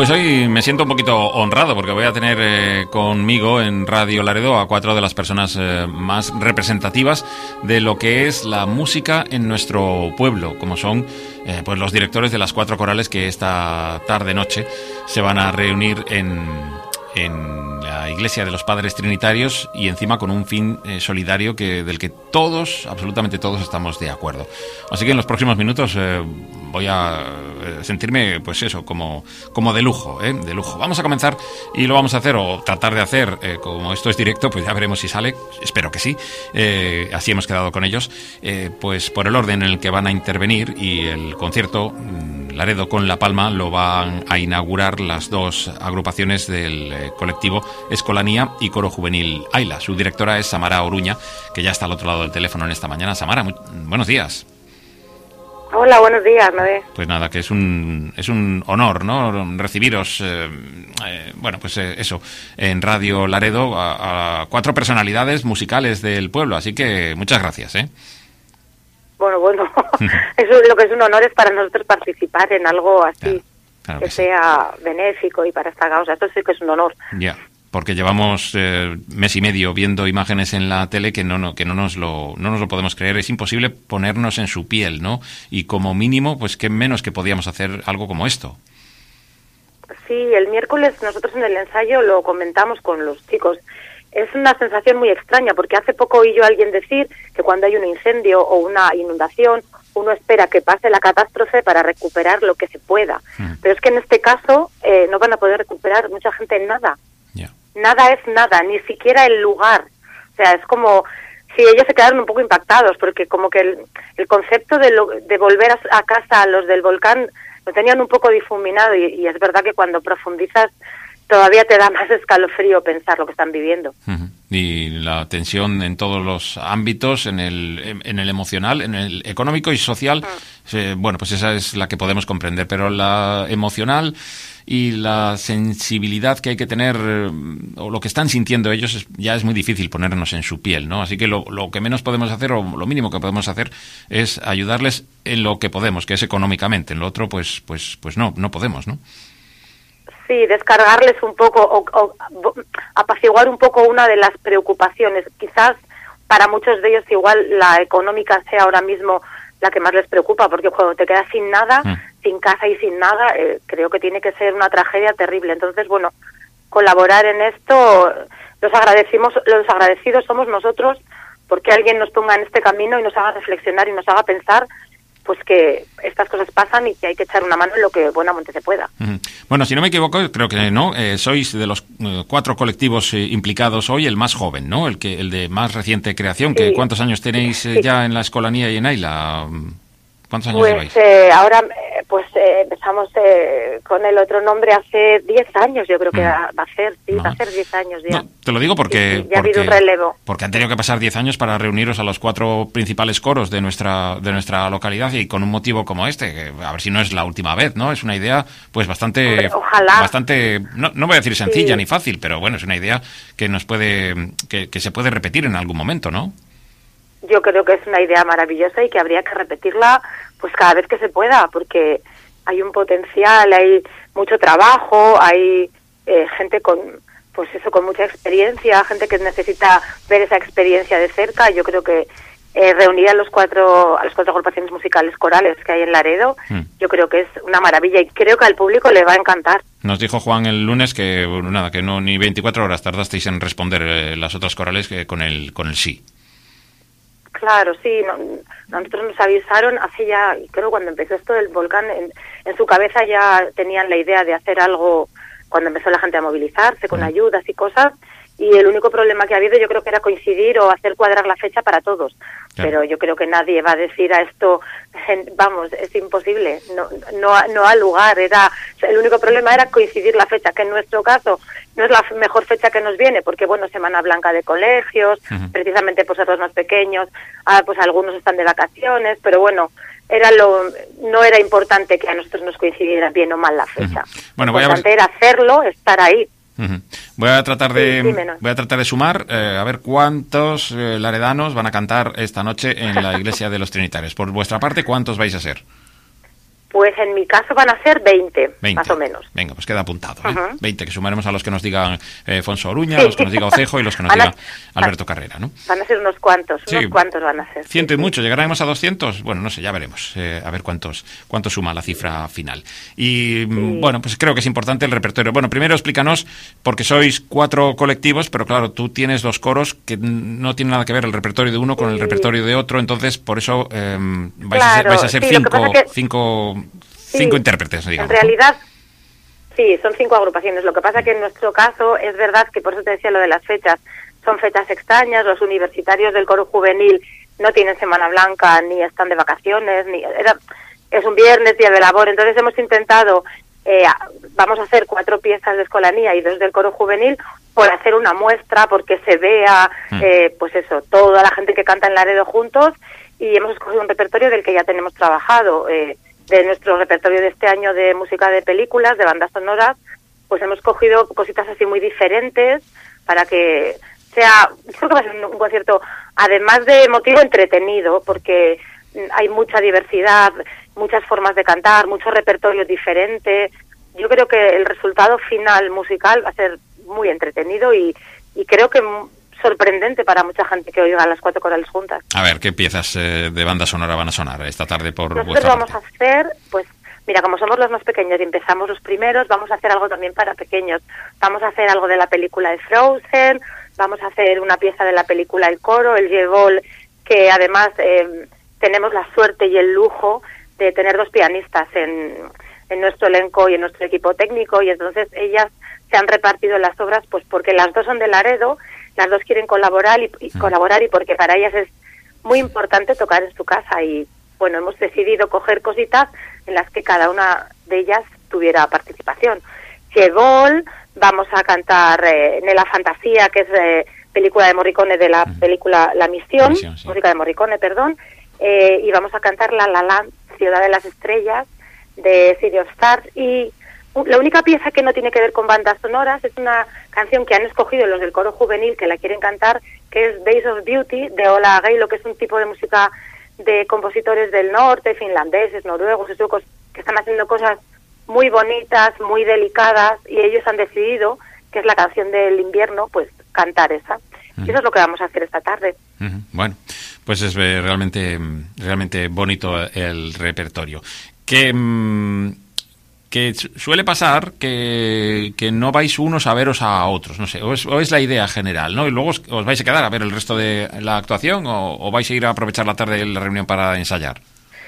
Pues hoy me siento un poquito honrado porque voy a tener conmigo en Radio Laredo a 4 de las personas más representativas de lo que es la música en nuestro pueblo, como son pues los directores de las 4 corales que esta tarde-noche se van a reunir en la Iglesia de los Padres Trinitarios y encima con un fin solidario del que todos, absolutamente todos, estamos de acuerdo. Así que en los próximos minutos voy a sentirme, pues eso, como de lujo, de lujo. Vamos a comenzar y lo vamos a hacer, o tratar de hacer, como esto es directo, pues ya veremos si sale, espero que sí, así hemos quedado con ellos, pues por el orden en el que van a intervenir, y el concierto Laredo con La Palma lo van a inaugurar las 2 agrupaciones del colectivo Escolanía y Coro Juvenil Aila. Su directora es Samara Oruña, que ya está al otro lado del teléfono en esta mañana. Samara, buenos días. Hola, buenos días, Noé. Pues nada, que es un honor, ¿no?, recibiros, bueno, pues eso, en Radio Laredo a 4 personalidades musicales del pueblo, así que muchas gracias, ¿eh? Bueno, eso es lo que es un honor, es para nosotros participar en algo así, claro que sea benéfico y para esta causa. Esto sí que es un honor. Ya, porque llevamos mes y medio viendo imágenes en la tele que no nos lo podemos creer. Es imposible ponernos en su piel, ¿no? Y como mínimo, pues qué menos que podíamos hacer algo como esto. Sí, el miércoles nosotros en el ensayo lo comentamos con los chicos. Es una sensación muy extraña, porque hace poco oí yo a alguien decir que cuando hay un incendio o una inundación, uno espera que pase la catástrofe para recuperar lo que se pueda. Pero es que en este caso no van a poder recuperar mucha gente nada. Nada es nada, ni siquiera el lugar. O sea, es como si ellos se quedaron un poco impactados, porque como que el concepto de volver a casa a los del volcán lo tenían un poco difuminado, y es verdad que cuando profundizas todavía te da más escalofrío pensar lo que están viviendo. Y la tensión en todos los ámbitos, en el emocional, en el económico y social, bueno, pues esa es la que podemos comprender, pero la emocional y la sensibilidad que hay que tener, o lo que están sintiendo ellos, ya es muy difícil ponernos en su piel, ¿no? Así que lo que menos podemos hacer, o lo mínimo que podemos hacer, es ayudarles en lo que podemos, que es económicamente. En lo otro, pues no podemos, ¿no? Sí, descargarles un poco o apaciguar un poco una de las preocupaciones. Quizás para muchos de ellos igual la económica sea ahora mismo la que más les preocupa, porque cuando te quedas sin nada, sin casa y sin nada, creo que tiene que ser una tragedia terrible. Entonces, bueno, colaborar en esto, los agradecidos somos nosotros, porque alguien nos ponga en este camino y nos haga reflexionar y nos haga pensar pues que estas cosas pasan y que hay que echar una mano en lo que buenamente se pueda. Bueno, si no me equivoco, creo que no, sois de los 4 colectivos implicados hoy el más joven, ¿no? El de más reciente creación. Sí. ¿Cuántos años tenéis ya en la Escolanía y en Aila? ¿Cuántos años lleváis? Ahora empezamos con el otro nombre hace 10 años, yo creo que va a ser 10 años ya. No, te lo digo porque... Sí, ya ha habido un relevo. Porque han tenido que pasar 10 años para reuniros a los 4 principales coros de nuestra localidad, y con un motivo como este, que a ver si no es la última vez, ¿no? Es una idea pues bastante... Hombre, ojalá. Bastante, no voy a decir sencilla ni fácil, pero bueno, es una idea que que se puede repetir en algún momento, ¿no? Yo creo que es una idea maravillosa y que habría que repetirla pues cada vez que se pueda, porque hay un potencial, hay mucho trabajo, hay gente con mucha experiencia, gente que necesita ver esa experiencia de cerca. Yo creo que reunir a las 4 agrupaciones musicales corales que hay en Laredo, yo creo que es una maravilla y creo que al público le va a encantar. Nos dijo Juan el lunes que que no ni 24 horas tardasteis en responder las otras corales que con el sí. Claro, sí, nosotros nos avisaron hace ya, creo cuando empezó esto del volcán, en su cabeza ya tenían la idea de hacer algo cuando empezó la gente a movilizarse con ayudas y cosas, y el único problema que ha habido yo creo que era coincidir o hacer cuadrar la fecha para todos. Claro. Pero yo creo que nadie va a decir a esto, vamos, es imposible, no ha lugar. El único problema era coincidir la fecha, que en nuestro caso no es la mejor fecha que nos viene, porque bueno, Semana Blanca de colegios, precisamente pues otros más pequeños, pues algunos están de vacaciones, pero bueno, no era importante que a nosotros nos coincidiera bien o mal la fecha. Bueno, lo importante era hacerlo, estar ahí. Voy a tratar de sumar, a ver cuántos laredanos van a cantar esta noche en la Iglesia de los Trinitarios. Por vuestra parte, ¿cuántos vais a ser? Pues en mi caso van a ser 20, más o menos. Venga, pues queda apuntado, ¿eh? 20, que sumaremos a los que nos digan Fonso Oruña, a los que nos diga Ocejo y los que nos diga Alberto Carrera, ¿no? Van a ser unos cuantos van a ser. 100 y mucho, ¿llegaremos a 200? Bueno, no sé, ya veremos, a ver cuántos suma la cifra final. Y bueno, pues creo que es importante el repertorio. Bueno, primero explícanos, porque sois 4 colectivos, pero claro, tú tienes 2 coros que no tienen nada que ver el repertorio de uno con el repertorio de otro, entonces por eso vais a ser 5 intérpretes, digamos. En realidad, sí, son 5 agrupaciones. Lo que pasa que en nuestro caso es verdad que, por eso te decía lo de las fechas, son fechas extrañas. Los universitarios del coro juvenil no tienen Semana Blanca, ni están de vacaciones, es un viernes, día de labor. Entonces hemos intentado, vamos a hacer 4 piezas de escolanía y 2 del coro juvenil, por hacer una muestra, porque se vea, pues eso, toda la gente que canta en Laredo juntos, y hemos escogido un repertorio del que ya tenemos trabajado, de nuestro repertorio de este año de música de películas, de bandas sonoras, pues hemos cogido cositas así muy diferentes para que sea, yo creo que va a ser un concierto, además de emotivo, entretenido, porque hay mucha diversidad, muchas formas de cantar, mucho repertorio diferente. Yo creo que el resultado final musical va a ser muy entretenido y creo que sorprendente para mucha gente que oiga las 4 corales juntas. A ver, ¿qué piezas de banda sonora van a sonar esta tarde por Nosotros vuestra vamos parte? a hacer, pues, mira, como somos los más pequeños y empezamos los primeros, vamos a hacer algo también para pequeños. Vamos a hacer algo de la película de Frozen, vamos a hacer una pieza de la película El Coro, el Yebol, que además tenemos la suerte y el lujo de tener 2 pianistas en nuestro elenco y en nuestro equipo técnico, y entonces ellas se han repartido las obras pues porque las 2 son de Laredo, las 2 quieren colaborar y porque para ellas es muy importante tocar en su casa, y bueno, hemos decidido coger cositas en las que cada una de ellas tuviera participación. Yebol, vamos a cantar Nella Fantasía, que es película de Morricone, de la película La Misión, sí. Música de Morricone, perdón, y vamos a cantar La La Land, Ciudad de las Estrellas, de City of Stars, y la única pieza que no tiene que ver con bandas sonoras es una canción que han escogido los del coro juvenil que la quieren cantar, que es Days of Beauty, de Ola Gaylo, que es un tipo de música de compositores del norte, finlandeses, noruegos, suecos, que están haciendo cosas muy bonitas, muy delicadas, y ellos han decidido, que es la canción del invierno, pues cantar esa. Y eso es lo que vamos a hacer esta tarde. Bueno, pues es realmente bonito el repertorio. Que suele pasar que no vais unos a veros a otros, no sé, o es la idea general, ¿no? Y luego os vais a quedar a ver el resto de la actuación o vais a ir a aprovechar la tarde de la reunión para ensayar.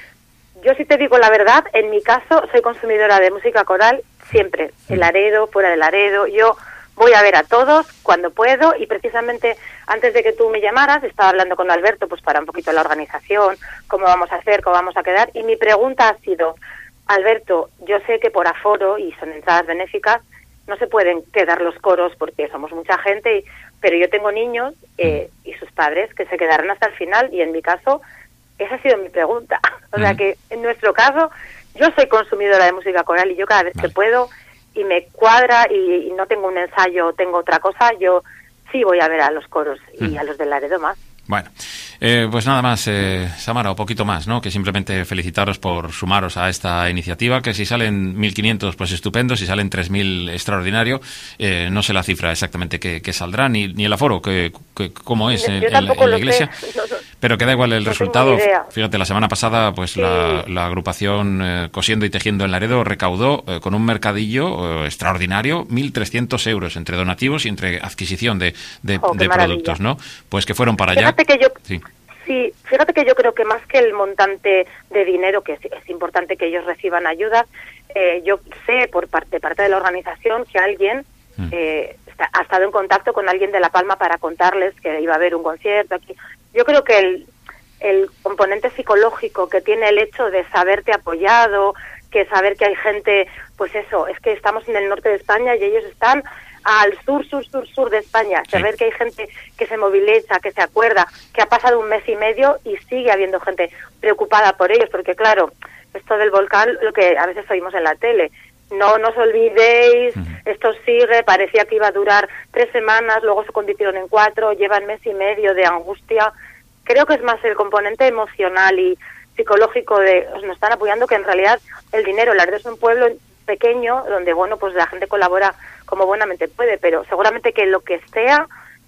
Yo sí te digo la verdad, en mi caso soy consumidora de música coral siempre, en Laredo, fuera de Laredo. Yo voy a ver a todos cuando puedo, y precisamente antes de que tú me llamaras estaba hablando con Alberto pues para un poquito la organización, cómo vamos a hacer, cómo vamos a quedar, y mi pregunta ha sido: Alberto, yo sé que por aforo, y son entradas benéficas, no se pueden quedar los coros porque somos mucha gente, pero yo tengo niños y sus padres que se quedarán hasta el final, y en mi caso esa ha sido mi pregunta. O sea que en nuestro caso yo soy consumidora de música coral, y yo cada vez que puedo y me cuadra y no tengo un ensayo o tengo otra cosa, yo sí voy a ver a los coros y a los de Laredo más. Bueno, pues nada más, Samara, o poquito más, ¿no? Que simplemente felicitaros por sumaros a esta iniciativa, que si salen 1.500, pues estupendo, si salen 3.000, extraordinario. No sé la cifra exactamente que saldrá, ni el aforo, cómo es en la iglesia, pero que da igual el resultado. Fíjate, la semana pasada, pues sí, la agrupación Cosiendo y Tejiendo en Laredo recaudó con un mercadillo extraordinario 1.300 euros entre donativos y entre adquisición de productos, ¿no? Pues que fueron para allá. Fíjate que yo creo que más que el montante de dinero, que es importante que ellos reciban ayuda, yo sé por parte de la organización que alguien ha estado en contacto con alguien de La Palma para contarles que iba a haber un concierto aquí. Yo creo que el componente psicológico que tiene el hecho de saberte apoyado, que saber que hay gente, pues eso, es que estamos en el norte de España y ellos están al sur de España, saber que hay gente que se moviliza, que se acuerda, que ha pasado un mes y medio y sigue habiendo gente preocupada por ellos, porque claro, esto del volcán, lo que a veces oímos en la tele, no nos olvidéis, esto sigue, parecía que iba a durar 3 semanas, luego se convirtieron en 4, llevan mes y medio de angustia. Creo que es más el componente emocional y psicológico nos están apoyando, que en realidad el dinero, Laredo es un pueblo pequeño donde, bueno, pues la gente colabora como buenamente puede, pero seguramente que lo que sea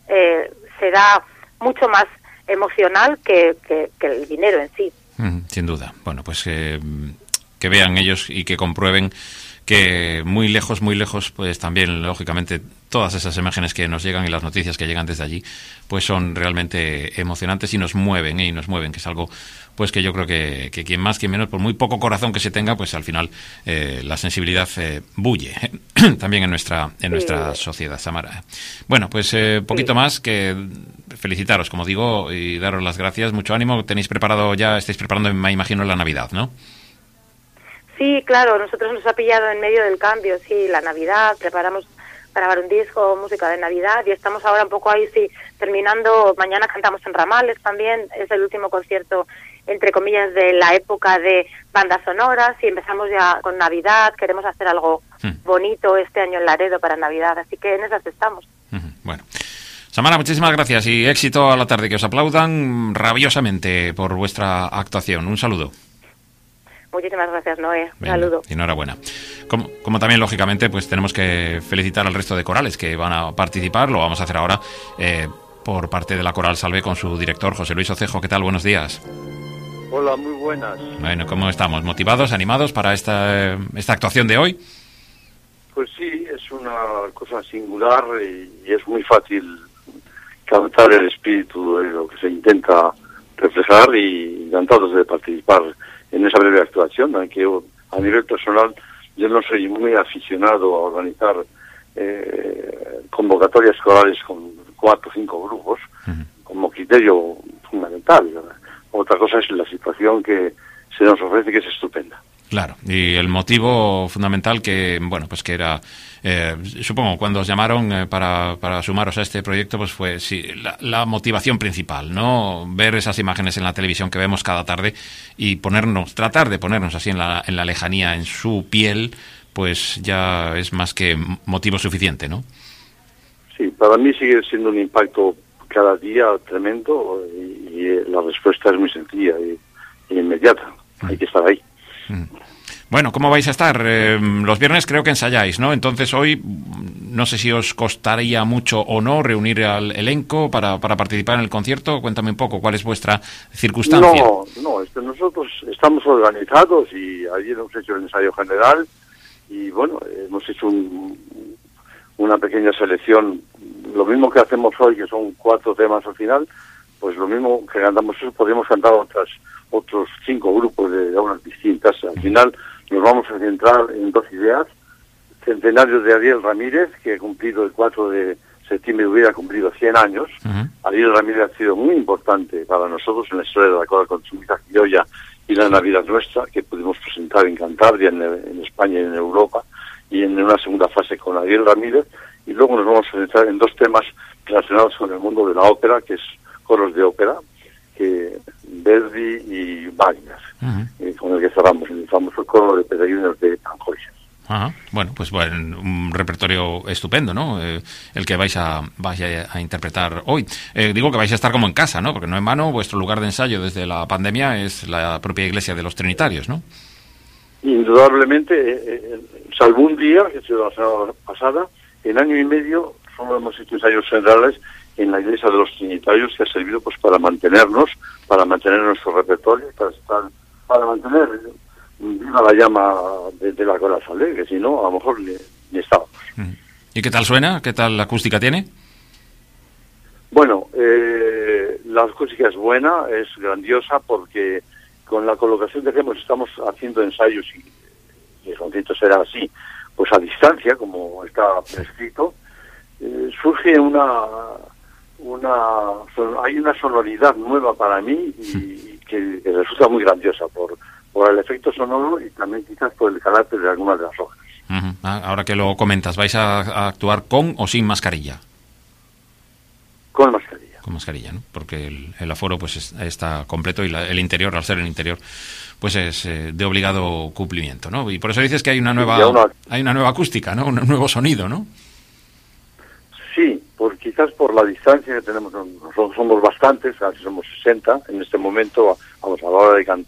será mucho más emocional que el dinero en sí. Sin duda. Bueno, pues que vean ellos y que comprueben que muy lejos, pues también, lógicamente, todas esas imágenes que nos llegan y las noticias que llegan desde allí, pues son realmente emocionantes y nos mueven, que es algo pues que yo creo que quien más, quien menos, por muy poco corazón que se tenga, pues al final la sensibilidad bulle también en nuestra sociedad, Samara. Bueno, pues poquito más que felicitaros, como digo, y daros las gracias, mucho ánimo. Estáis preparando, me imagino, la Navidad, ¿no? Sí, claro, nosotros nos ha pillado en medio del cambio, sí, la Navidad, preparamos para grabar un disco, música de Navidad, y estamos ahora un poco ahí, sí, terminando. Mañana cantamos en Ramales también, es el último concierto, entre comillas, de la época de bandas sonoras, y empezamos ya con Navidad, queremos hacer algo bonito este año en Laredo para Navidad, así que en esas estamos. Bueno. Samara, muchísimas gracias y éxito a la tarde, que os aplaudan rabiosamente por vuestra actuación. Un saludo. Muchísimas gracias, Noé. Un Venga, saludo. Enhorabuena. Como también, lógicamente, pues tenemos que felicitar al resto de corales que van a participar. Lo vamos a hacer ahora por parte de la Coral Salve con su director, José Luis Ocejo. ¿Qué tal? Buenos días. Hola, muy buenas. Bueno, ¿cómo estamos? ¿Motivados, animados para esta actuación de hoy? Pues sí, es una cosa singular y es muy fácil captar el espíritu de lo que se intenta reflejar, y encantados de participar en esa breve actuación, aunque a nivel personal yo no soy muy aficionado a organizar convocatorias corales con 4 o 5 grupos como criterio fundamental. Otra cosa es la situación que se nos ofrece, que es estupenda. Claro, y el motivo fundamental que, bueno, pues que era, supongo, cuando os llamaron para sumaros a este proyecto, pues fue sí, la motivación principal, ¿no? Ver esas imágenes en la televisión que vemos cada tarde y tratar de ponernos así en la lejanía, en su piel, pues ya es más que motivo suficiente, ¿no? Sí, para mí sigue siendo un impacto cada día tremendo, y la respuesta es muy sencilla y inmediata. Hay que estar ahí. Bueno, ¿cómo vais a estar? Los viernes creo que ensayáis, ¿no? Entonces hoy no sé si os costaría mucho o no reunir al elenco para participar en el concierto. Cuéntame un poco, ¿cuál es vuestra circunstancia? No, nosotros estamos organizados y ayer hemos hecho el ensayo general y bueno, hemos hecho una pequeña selección, lo mismo que hacemos hoy, que son 4 temas al final, pues lo mismo que cantamos, podríamos cantar otros 5 grupos de aulas distintas. Al final nos vamos a centrar en 2 ideas. Centenario de Ariel Ramírez, que ha cumplido el 4 de septiembre, hubiera cumplido 100 años. Ariel Ramírez ha sido muy importante para nosotros en la historia de la coral consumista criolla y la Navidad nuestra, que pudimos presentar en Cantabria, en España y en Europa, y en una segunda fase con Ariel Ramírez. Y luego nos vamos a centrar en 2 temas relacionados con el mundo de la ópera, que es coros de ópera, que Verdi y Wagner, con el que cerramos el famoso coro de peregrinos de Tanjoises. Bueno, pues un repertorio estupendo, ¿no? El que vais a interpretar hoy. Digo que vais a estar como en casa, ¿no? Porque no en vano vuestro lugar de ensayo desde la pandemia es la propia iglesia de los Trinitarios, ¿no? Indudablemente, salvo un día, que ha sido la semana pasada, en año y medio solo hemos hecho ensayos generales en la iglesia de los Trinitarios, que ha servido pues para mantener nuestro repertorio, para mantener viva la llama de la Coral Salve, que si no, a lo mejor ni estábamos. ¿Y qué tal suena? ¿Qué tal la acústica tiene? Bueno, la acústica es buena, es grandiosa, porque con la colocación que hacemos estamos haciendo ensayos y el concierto será así, pues a distancia, como está prescrito. Surge hay una sonoridad nueva para mí y que resulta muy grandiosa por el efecto sonoro y también quizás por el carácter de algunas de las obras. Ahora que lo comentas, ¿vais a actuar con o sin mascarilla? Con mascarilla. Con mascarilla, ¿no? Porque el aforo pues está completo y el interior, al ser el interior, pues es de obligado cumplimiento, ¿no? Y por eso dices que hay una nueva acústica, ¿no? Un nuevo sonido, ¿no? Sí, quizás por la distancia que tenemos, nosotros somos bastantes, casi somos 60 en este momento, vamos, a la hora de cantar,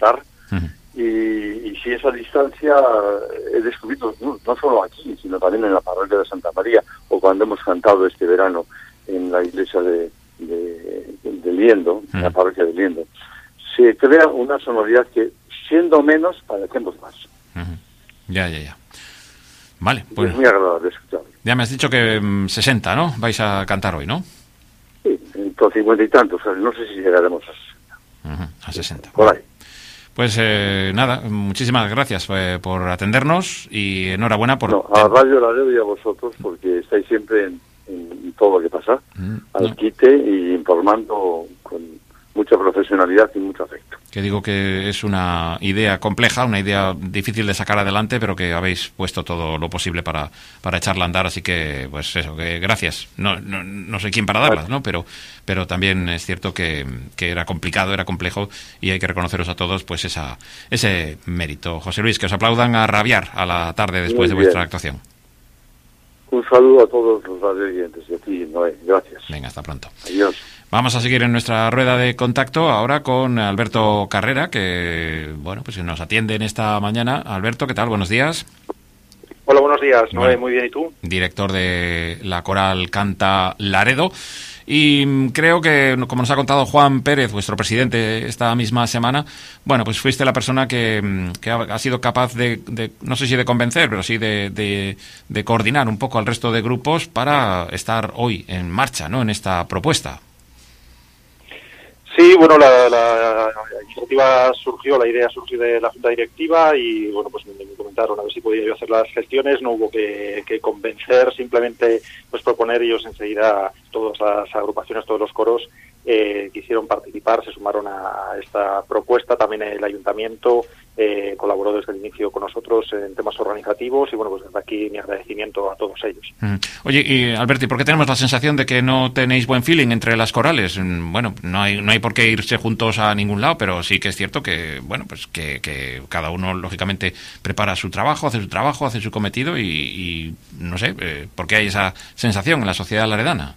Y si esa distancia he descubierto, no solo aquí, sino también en la parroquia de Santa María, o cuando hemos cantado este verano en la iglesia de Liendo, en la parroquia de Liendo, se crea una sonoridad que, siendo menos, parecemos más. Ya. Vale, pues es muy agradable escuchar. Ya me has dicho que 60, ¿no? Vais a cantar hoy, ¿no? Sí, entonces 50 y tantos, o sea, no sé si llegaremos a 60. Por ahí. Pues nada, muchísimas gracias por atendernos y enhorabuena por... No, a Radio Laredo y a vosotros, porque estáis siempre en todo lo que pasa, al quite y informando con mucha profesionalidad y mucho afecto. Que digo que es una idea compleja, una idea difícil de sacar adelante, pero que habéis puesto todo lo posible para echarla a andar, así que, pues eso, que gracias. No sé quién para darlas, ¿no? Pero también es cierto que era complicado, era complejo, y hay que reconoceros a todos, pues ese mérito. José Luis, que os aplaudan a rabiar a la tarde después de vuestra actuación. Un saludo a todos los radioyentes y a ti, Noé. Gracias. Venga, hasta pronto. Adiós. Vamos a seguir en nuestra rueda de contacto ahora con Alberto Carrera, que bueno, pues nos atiende en esta mañana. Alberto, ¿qué tal? Buenos días. Hola, buenos días. Noé, Bueno, muy bien, ¿y tú? Director de la coral Canta Laredo. Y creo que, como nos ha contado Juan Pérez, vuestro presidente, esta misma semana, bueno, pues fuiste la persona que ha sido capaz de, no sé si de convencer, pero sí de coordinar un poco al resto de grupos para estar hoy en marcha, ¿no?, en esta propuesta. Sí, bueno, la iniciativa surgió, la idea surgió de la Junta Directiva y, bueno, pues me comentaron a ver si podía yo hacer las gestiones, no hubo que convencer, simplemente pues proponer, ellos enseguida, todas las agrupaciones, todos los coros quisieron participar, se sumaron a esta propuesta, también el Ayuntamiento colaboró desde el inicio con nosotros en temas organizativos y, bueno, pues desde aquí mi agradecimiento a todos ellos. Oye, y Alberti, ¿por qué tenemos la sensación de que no tenéis buen feeling entre las corales? Bueno, no hay por qué irse juntos a ningún lado, pero sí que es cierto que, bueno, pues que cada uno, lógicamente, prepara su trabajo, hace su cometido y no sé, ¿por qué hay esa sensación en la sociedad laredana?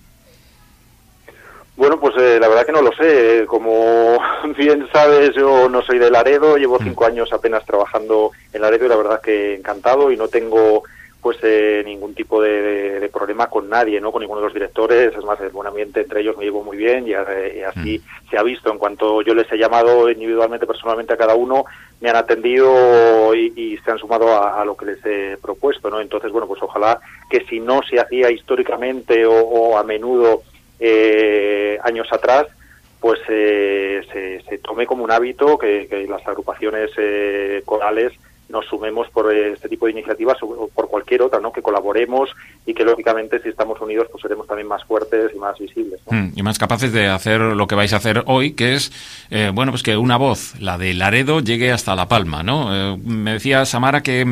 Bueno, pues la verdad que no lo sé. Como bien sabes, yo no soy de Laredo, llevo 5 años apenas trabajando en Laredo y la verdad que encantado y no tengo pues ningún tipo de problema con nadie, ¿no? Con ninguno de los directores. Es más, el buen ambiente entre ellos me llevo muy bien y así se ha visto. En cuanto yo les he llamado individualmente, personalmente a cada uno, me han atendido y se han sumado a lo que les he propuesto, ¿no? Entonces, bueno, pues ojalá que si no se hacía históricamente o a menudo años atrás, pues se tome como un hábito que las agrupaciones corales nos sumemos por este tipo de iniciativas o por cualquier otra, ¿no? Que colaboremos y que lógicamente si estamos unidos pues seremos también más fuertes y más visibles, ¿no? Y más capaces de hacer lo que vais a hacer hoy, que es bueno, pues que una voz, la de Laredo, llegue hasta La Palma, ¿no? Me decía Samara que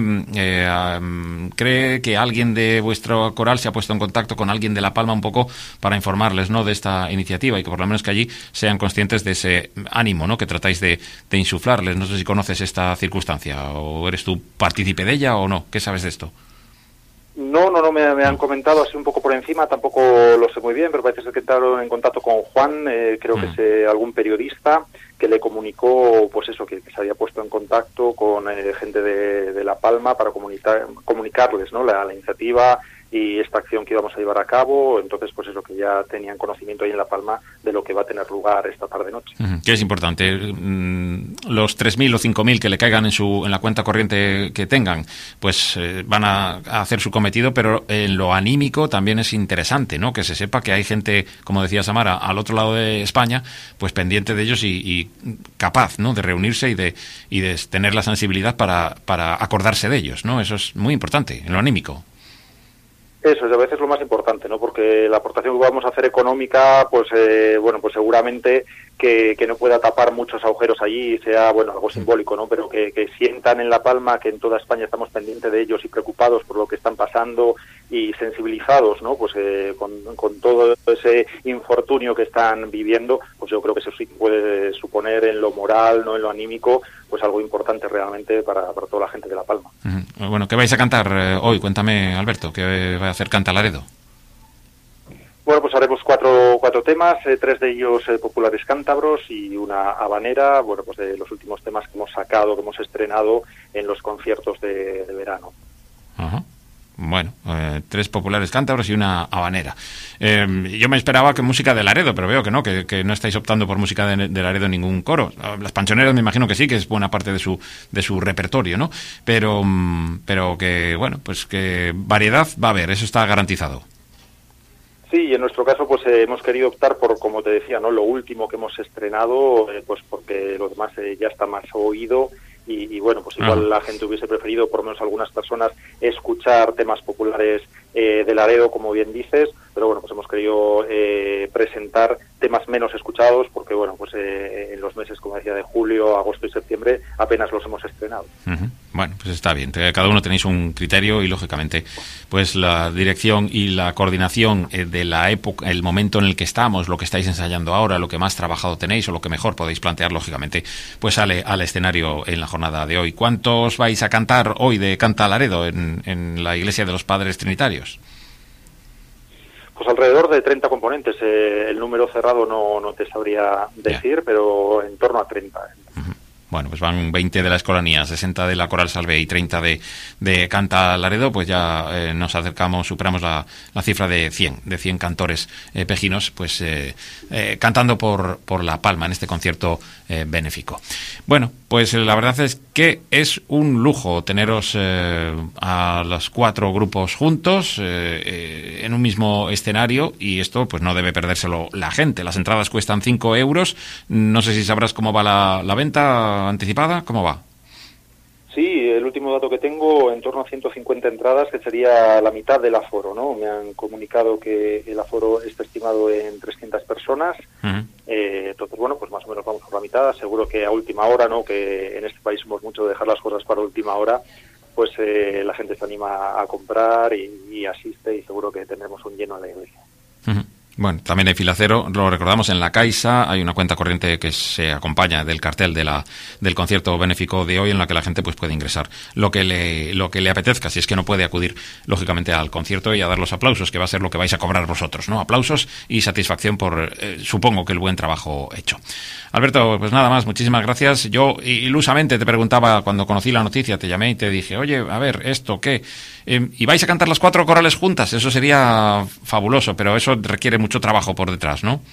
cree que alguien de vuestro coral se ha puesto en contacto con alguien de La Palma un poco para informarles, ¿no?, de esta iniciativa y que por lo menos que allí sean conscientes de ese ánimo, ¿no?, que tratáis de insuflarles. No sé si conoces esta circunstancia o eres tú partícipe de ella o no. ¿Qué sabes de esto? No, me han comentado así un poco por encima, tampoco lo sé muy bien, pero parece ser que entraron en contacto con Juan, creo que es algún periodista que le comunicó, pues eso, que se había puesto en contacto con gente de La Palma para comunicarles, ¿no?, la iniciativa y esta acción que íbamos a llevar a cabo. Entonces, pues eso, que ya tenían conocimiento ahí en La Palma de lo que va a tener lugar esta tarde-noche. Que es importante. Los 3.000 o 5.000 que le caigan en la cuenta corriente que tengan, pues van a hacer su cometido, pero en lo anímico también es interesante, ¿no?, que se sepa que hay gente, como decía Samara, al otro lado de España, pues pendiente de ellos y capaz, ¿no?, de reunirse y de tener la sensibilidad para acordarse de ellos, ¿no? Eso es muy importante, en lo anímico. Eso es a veces lo más importante, ¿no? Porque la aportación que vamos a hacer económica, pues bueno, pues seguramente que no pueda tapar muchos agujeros allí, sea, bueno, algo simbólico, ¿no? Pero que sientan en La Palma que en toda España estamos pendientes de ellos y preocupados por lo que están pasando y sensibilizados, ¿no? Pues con todo ese infortunio que están viviendo, pues yo creo que eso sí puede suponer en lo moral, no en lo anímico, pues algo importante realmente para toda la gente de La Palma. Bueno, ¿qué vais a cantar hoy? Cuéntame, Alberto, ¿qué va a hacer Canta Laredo? Bueno, pues haremos cuatro temas, 3 de ellos populares cántabros y una habanera, bueno, pues de los últimos temas que hemos sacado, que hemos estrenado en los conciertos de verano. Ajá. Bueno, 3 populares cántabros y una habanera. Yo me esperaba que música de Laredo, pero veo que no, que no estáis optando por música de Laredo en ningún coro. Las panchoneras me imagino que sí, que es buena parte de su repertorio, ¿no? Pero que, bueno, pues que variedad va a haber, eso está garantizado. Sí, y en nuestro caso pues hemos querido optar por, como te decía, ¿no? Lo último que hemos estrenado, pues porque lo demás ya está más oído y bueno, pues igual la gente hubiese preferido, por lo menos algunas personas, escuchar temas populares de Laredo, como bien dices, pero bueno, pues hemos querido presentar temas menos escuchados porque bueno, pues en los meses, como decía, de julio, agosto y septiembre apenas los hemos estrenado. Uh-huh. Bueno, pues está bien, cada uno tenéis un criterio y lógicamente pues la dirección y la coordinación de la época, el momento en el que estamos, lo que estáis ensayando ahora, lo que más trabajado tenéis o lo que mejor podéis plantear, lógicamente, pues sale al escenario en la jornada de hoy. ¿Cuántos vais a cantar hoy de Canta Laredo en la Iglesia de los Padres Trinitarios? Pues alrededor de 30 componentes. El número cerrado no te sabría decir, pero en torno a 30. Uh-huh. Bueno, pues van 20 de la Escolanía, 60 de la Coral Salve y 30 de Canta Laredo, pues ya nos acercamos, superamos la cifra de 100 cantores pejinos, pues cantando por La Palma en este concierto benéfico. Bueno, pues la verdad es que es un lujo teneros a los 4 grupos juntos en un mismo escenario y esto pues no debe perdérselo la gente. Las entradas cuestan 5 euros. No sé si sabrás cómo va la venta anticipada, ¿cómo va? Sí, el último dato que tengo, en torno a 150 entradas, que sería la mitad del aforo, ¿no? Me han comunicado que el aforo está estimado en 300 personas. Uh-huh. Entonces, bueno, pues más o menos vamos por la mitad. Seguro que a última hora, ¿no? Que en este país somos mucho de dejar las cosas para última hora, pues la gente se anima a comprar y asiste y seguro que tendremos un lleno en la iglesia. Uh-huh. Bueno, también hay fila cero, lo recordamos, en la Caixa hay una cuenta corriente que se acompaña del cartel del concierto benéfico de hoy, en la que la gente pues puede ingresar lo que le apetezca, si es que no puede acudir lógicamente al concierto y a dar los aplausos, que va a ser lo que vais a cobrar vosotros, ¿no? Aplausos y satisfacción por, supongo que el buen trabajo hecho. Alberto, pues nada más, muchísimas gracias. Yo ilusamente te preguntaba, cuando conocí la noticia, te llamé y te dije, oye, a ver, ¿esto qué? ¿Y vais a cantar las 4 corales juntas? Eso sería fabuloso, pero eso requiere mucho trabajo por detrás, ¿no?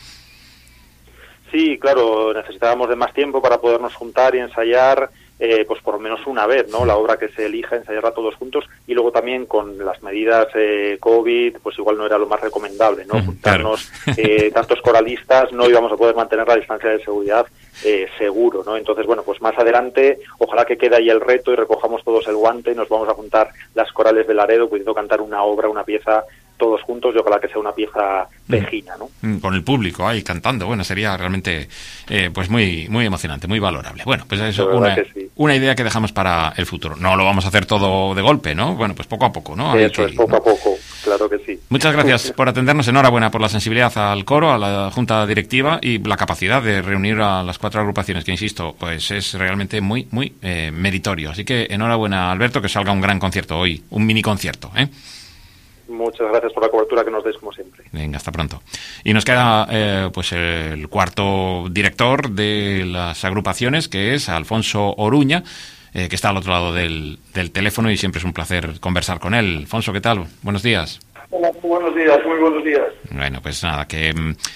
Sí, claro, necesitábamos de más tiempo para podernos juntar y ensayar, pues por lo menos una vez, ¿no? La obra que se elija, ensayarla todos juntos, y luego también con las medidas COVID, pues igual no era lo más recomendable, ¿no? Juntarnos tantos coralistas, no íbamos a poder mantener la distancia de seguridad seguro, ¿no? Entonces, bueno, pues más adelante, ojalá que quede ahí el reto y recojamos todos el guante y nos vamos a juntar las corales de Laredo, pudiendo cantar una obra, una pieza todos juntos, y ojalá que sea una pieza pejina, ¿no? Con el público ahí cantando, bueno, sería realmente pues muy muy emocionante, muy valorable. Bueno, pues eso una idea que dejamos para el futuro. No lo vamos a hacer todo de golpe, ¿no? Bueno, pues poco a poco, ¿no? Eso es, poco a poco, claro que sí. Muchas gracias por atendernos, enhorabuena por la sensibilidad al coro, a la Junta Directiva y la capacidad de reunir a las 4 agrupaciones, que insisto, pues es realmente muy, muy meritorio. Así que enhorabuena, Alberto, que salga un gran concierto hoy, un mini concierto, ¿eh? Muchas gracias por la cobertura que nos des, como siempre. Venga, hasta pronto. Y nos queda pues el cuarto director de las agrupaciones, que es Alfonso Oruña, que está al otro lado del teléfono y siempre es un placer conversar con él. Alfonso, ¿qué tal? Buenos días. Hola, muy buenos días. Bueno, pues nada, que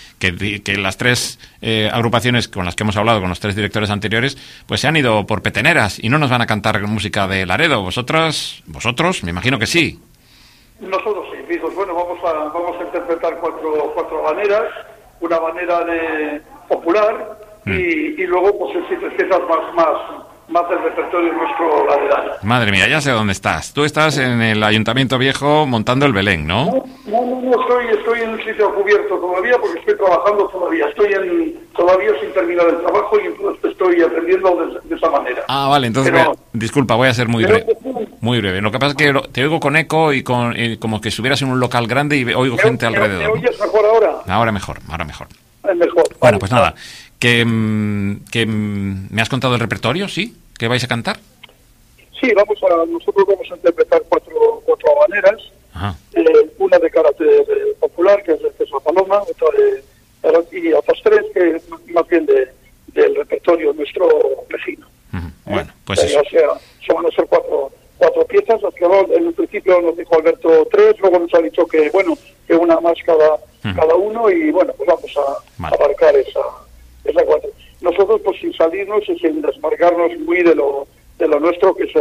las 3 agrupaciones con las que hemos hablado, con los 3 directores anteriores, pues se han ido por peteneras y no nos van a cantar música de Laredo. ¿Vosotros? Me imagino que sí. Nosotros sí, hijos. Bueno, vamos a interpretar cuatro habaneras, una habanera de popular y luego pues piezas más del repertorio nuestro lateral. Madre mía, ya sé dónde estás. Tú estás en el Ayuntamiento Viejo montando el Belén, ¿no? No, estoy en un sitio cubierto todavía porque estoy trabajando todavía. Todavía sin terminar el trabajo y entonces estoy aprendiendo de esa manera. Ah, vale, entonces disculpa, voy a ser muy breve. Lo que pasa es que te oigo con eco y como que estuvieras en un local grande y oigo gente alrededor. ¿Me oyes mejor ahora? Ahora mejor. Es mejor. Bueno, pues nada, que me has contado el repertorio, ¿sí? ¿Qué vais a cantar? Sí, nosotros vamos a interpretar cuatro habaneras una de carácter popular, que es de César Paloma, otra y otras 3 que más bien del repertorio nuestro vecino. Bueno, pues eso. O sea, van a ser cuatro piezas, las que en un principio nos dijo Alberto 3, luego nos ha dicho que una más cada uno, y bueno, pues vamos a abarcar esa 4. Nosotros, pues sin salirnos y sin desmarcarnos muy de lo nuestro, que es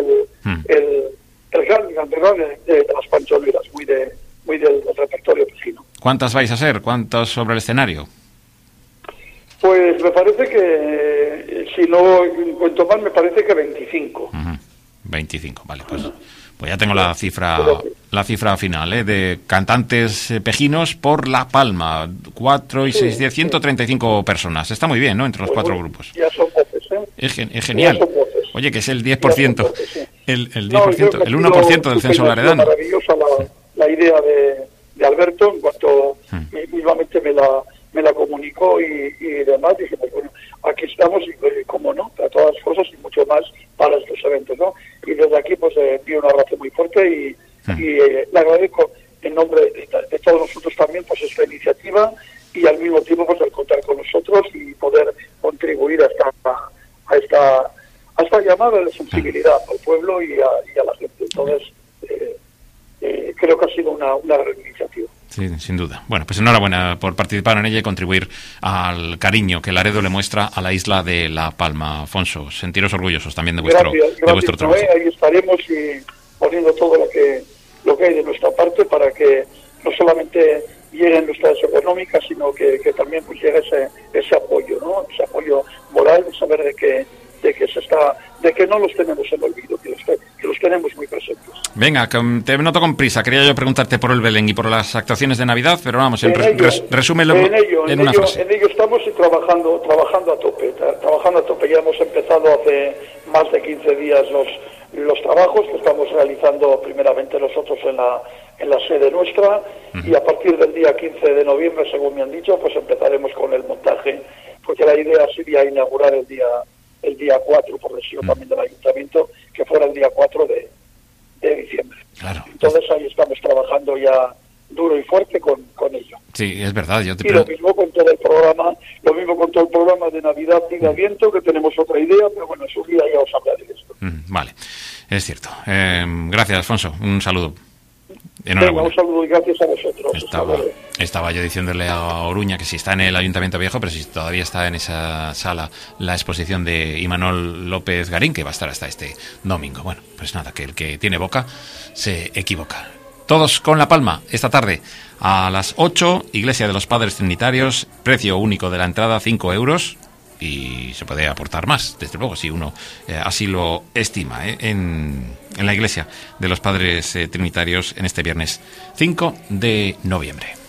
el gran de las panchoneras, muy del repertorio vecino. ¿Cuántas vais a ser? ¿Cuántos sobre el escenario? Pues me parece que, si no cuento mal, me parece que 25. 25, vale, pues ya tengo la cifra final, de cantantes pejinos por La Palma, 4 y 6, 10, 135 personas. Está muy bien, ¿no?, entre los 4 grupos. Ya son voces, Es genial. Oye, que es el 10%, voces, sí. el 10%, el 1% del censo laredano. Maravillosa la idea de Alberto, en cuanto mismamente me la comunicó y demás, dije, pues bueno, aquí estamos y cómo no, para todas las cosas y mucho más para estos eventos, ¿no? Y desde aquí pues envío un abrazo muy fuerte y le agradezco en nombre de todos nosotros también pues esta iniciativa, y al mismo tiempo pues el contar con nosotros y poder contribuir a esta llamada de sensibilidad al pueblo y a la gente. Entonces creo que ha sido una gran iniciativa. Sí, sin duda. Bueno, pues enhorabuena por participar en ella y contribuir al cariño que Laredo le muestra a la isla de La Palma. Afonso, sentiros orgullosos también de vuestro trabajo. Ahí estaremos y poniendo todo lo que hay de nuestra parte para que no solamente lleguen nuestras económicas, sino que también pues llegue ese apoyo, ¿no? Ese apoyo moral, de saber de que no los tenemos en olvido, que los tenemos muy presentes. Venga, te noto con prisa. Quería yo preguntarte por el Belén y por las actuaciones de Navidad, pero vamos, resúmelo en una frase. En ello estamos y trabajando a tope. Ya hemos empezado hace más de 15 días los trabajos que estamos realizando primeramente nosotros en la sede nuestra, y a partir del día 15 de noviembre, según me han dicho, pues empezaremos con el montaje, porque la idea sería inaugurar el día 4, por decirlo también del ayuntamiento, que fuera el día 4 de diciembre. Claro. Entonces ahí estamos trabajando ya duro y fuerte con ello. Sí, es verdad. Lo mismo con todo el programa de Navidad y de Adviento, que tenemos otra idea, pero bueno, en su día ya os hablaré de esto. Vale, es cierto. Gracias, Alfonso. Un saludo. Venga, un saludo y gracias a vosotros. Estaba yo diciéndole a Oruña que si está en el Ayuntamiento Viejo, pero si todavía está en esa sala la exposición de Imanol López Garín, que va a estar hasta este domingo. Bueno, pues nada, que el que tiene boca se equivoca. Todos con La Palma, esta tarde a las 8, Iglesia de los Padres Trinitarios, precio único de la entrada, 5 euros, y se puede aportar más, desde luego, si uno así lo estima, en la Iglesia de los Padres Trinitarios en este viernes 5 de noviembre.